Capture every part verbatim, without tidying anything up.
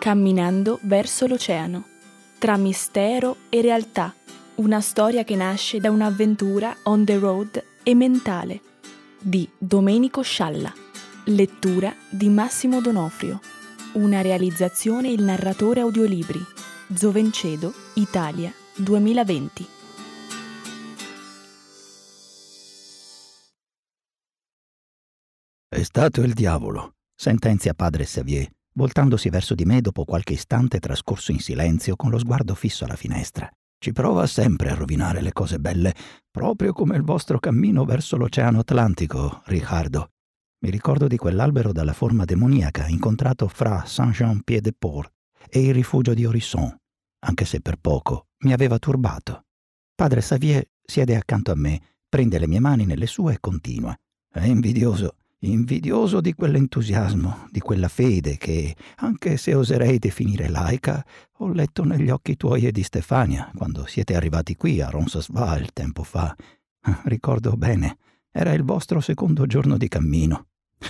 Camminando verso l'oceano. Tra mistero e realtà. Una storia che nasce da un'avventura on the road e mentale. Di Domenico Scialla. Lettura di Massimo Donofrio. Una realizzazione Il Narratore Audiolibri. Zovencedo, Italia, duemilaventi. È stato il diavolo, sentenzia padre Xavier, voltandosi verso di me dopo qualche istante trascorso in silenzio con lo sguardo fisso alla finestra. Ci prova sempre a rovinare le cose belle, proprio come il vostro cammino verso l'Oceano Atlantico, Riccardo. Mi ricordo di quell'albero dalla forma demoniaca incontrato fra Saint-Jean-Pied-de-Port e il rifugio di Hérisson, anche se per poco mi aveva turbato. Padre Xavier siede accanto a me, prende le mie mani nelle sue e continua. È invidioso. Invidioso di quell'entusiasmo, di quella fede che, anche se oserei definire laica, ho letto negli occhi tuoi e di Stefania quando siete arrivati qui a Roncesvalles tempo fa. Ricordo bene, era il vostro secondo giorno di cammino.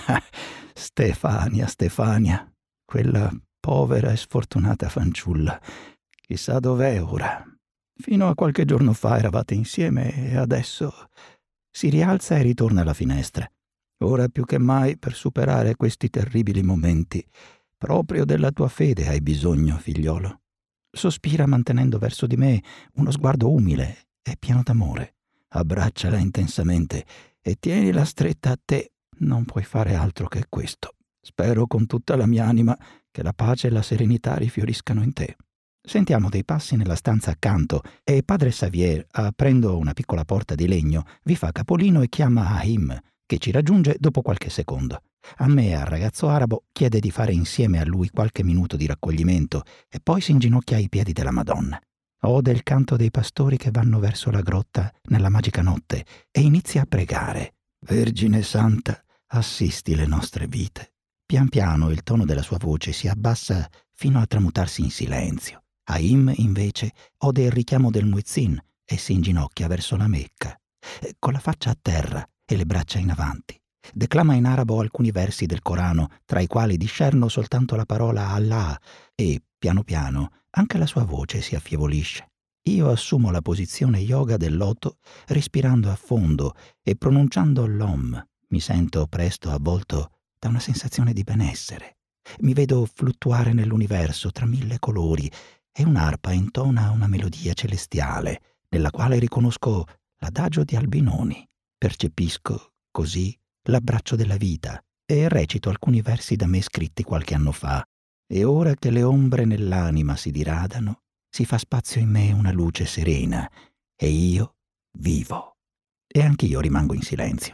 Stefania, Stefania, quella povera e sfortunata fanciulla. Chissà dov'è ora. Fino a qualche giorno fa eravate insieme e adesso... Si rialza e ritorna alla finestra. Ora più che mai, per superare questi terribili momenti, proprio della tua fede hai bisogno, figliolo. Sospira mantenendo verso di me uno sguardo umile e pieno d'amore. Abbracciala intensamente e tienila stretta a te. Non puoi fare altro che questo. Spero con tutta la mia anima che la pace e la serenità rifioriscano in te. Sentiamo dei passi nella stanza accanto e padre Xavier, aprendo una piccola porta di legno, vi fa capolino e chiama Ahim, che ci raggiunge dopo qualche secondo. A me e al ragazzo arabo chiede di fare insieme a lui qualche minuto di raccoglimento e poi si inginocchia ai piedi della Madonna. Ode il canto dei pastori che vanno verso la grotta nella magica notte e inizia a pregare. Vergine Santa, assisti le nostre vite. Pian piano il tono della sua voce si abbassa fino a tramutarsi in silenzio. Ahim, invece, ode il richiamo del muezzin e si inginocchia verso la Mecca, con la faccia a terra e le braccia in avanti. Declama in arabo alcuni versi del Corano, tra i quali discerno soltanto la parola Allah e, piano piano, anche la sua voce si affievolisce. Io assumo la posizione yoga del loto, respirando a fondo e pronunciando l'Om. Mi sento presto avvolto da una sensazione di benessere. Mi vedo fluttuare nell'universo tra mille colori e un'arpa intona una melodia celestiale, nella quale riconosco l'adagio di Albinoni. Percepisco, così, l'abbraccio della vita e recito alcuni versi da me scritti qualche anno fa. E ora che le ombre nell'anima si diradano, si fa spazio in me una luce serena e io vivo. E anch'io rimango in silenzio.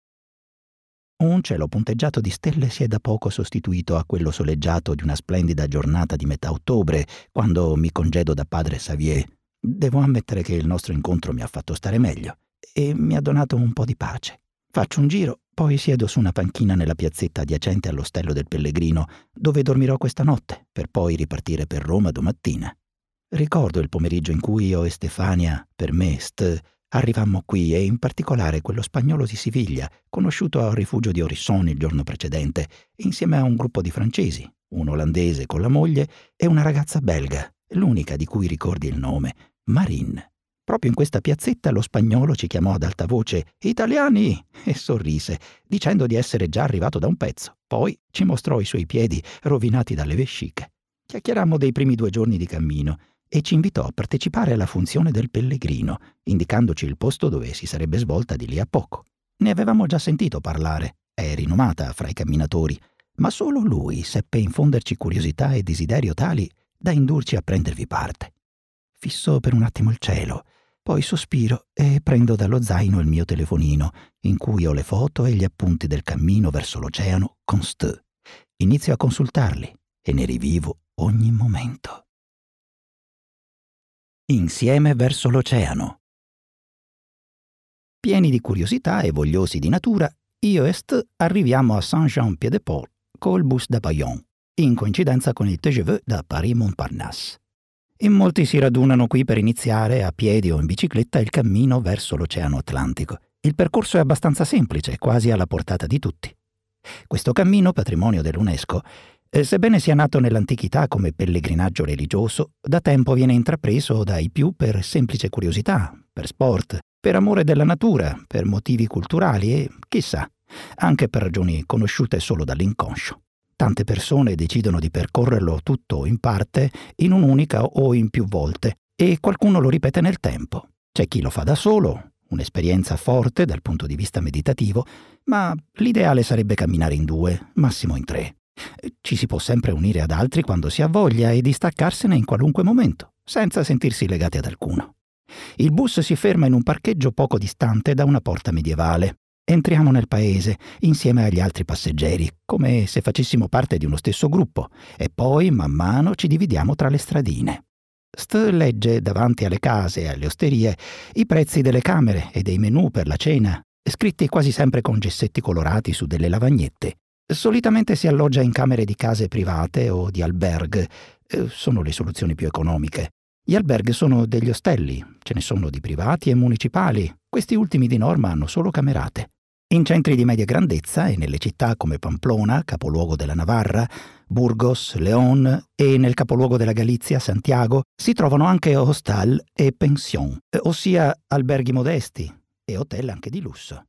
Un cielo punteggiato di stelle si è da poco sostituito a quello soleggiato di una splendida giornata di metà ottobre, quando mi congedo da padre Xavier. Devo ammettere che il nostro incontro mi ha fatto stare meglio e mi ha donato un po' di pace. Faccio un giro, poi siedo su una panchina nella piazzetta adiacente all'ostello del Pellegrino, dove dormirò questa notte, per poi ripartire per Roma domattina. Ricordo il pomeriggio in cui io e Stefania, per me, st, arrivammo qui e in particolare quello spagnolo di Siviglia, conosciuto al rifugio di Hérisson il giorno precedente, insieme a un gruppo di francesi, un olandese con la moglie e una ragazza belga, l'unica di cui ricordi il nome, Marine. Proprio in questa piazzetta lo spagnolo ci chiamò ad alta voce «Italiani!» e sorrise, dicendo di essere già arrivato da un pezzo. Poi ci mostrò i suoi piedi rovinati dalle vesciche. Chiacchierammo dei primi due giorni di cammino e ci invitò a partecipare alla funzione del Pellegrino, indicandoci il posto dove si sarebbe svolta di lì a poco. Ne avevamo già sentito parlare, è rinomata fra i camminatori, ma solo lui seppe infonderci curiosità e desiderio tali da indurci a prendervi parte. Fisso per un attimo il cielo, poi sospiro e prendo dallo zaino il mio telefonino, in cui ho le foto e gli appunti del cammino verso l'oceano con St. Inizio a consultarli e ne rivivo ogni momento. Insieme verso l'oceano. Pieni di curiosità e vogliosi di natura, io e St arriviamo a Saint-Jean-Pied-de-Port col bus da Bayonne, in coincidenza con il T G V da Paris-Montparnasse. In molti si radunano qui per iniziare, a piedi o in bicicletta, il cammino verso l'Oceano Atlantico. Il percorso è abbastanza semplice, quasi alla portata di tutti. Questo cammino, patrimonio dell'UNESCO, E sebbene sia nato nell'antichità come pellegrinaggio religioso, da tempo viene intrapreso dai più per semplice curiosità, per sport, per amore della natura, per motivi culturali e, chissà, anche per ragioni conosciute solo dall'inconscio. Tante persone decidono di percorrerlo tutto in parte, in un'unica o in più volte, e qualcuno lo ripete nel tempo. C'è chi lo fa da solo, un'esperienza forte dal punto di vista meditativo, ma l'ideale sarebbe camminare in due, massimo in tre. Ci si può sempre unire ad altri quando si ha voglia e distaccarsene in qualunque momento, senza sentirsi legati ad alcuno. Il bus si ferma in un parcheggio poco distante da una porta medievale. Entriamo nel paese, insieme agli altri passeggeri, come se facessimo parte di uno stesso gruppo, e poi, man mano, ci dividiamo tra le stradine. St legge davanti alle case e alle osterie i prezzi delle camere e dei menù per la cena, scritti quasi sempre con gessetti colorati su delle lavagnette. Solitamente si alloggia in camere di case private o di alberghi, eh, sono le soluzioni più economiche. Gli alberghi sono degli ostelli, ce ne sono di privati e municipali, questi ultimi di norma hanno solo camerate. In centri di media grandezza e nelle città come Pamplona, capoluogo della Navarra, Burgos, León e nel capoluogo della Galizia, Santiago, si trovano anche hostel e pension, ossia alberghi modesti e hotel anche di lusso.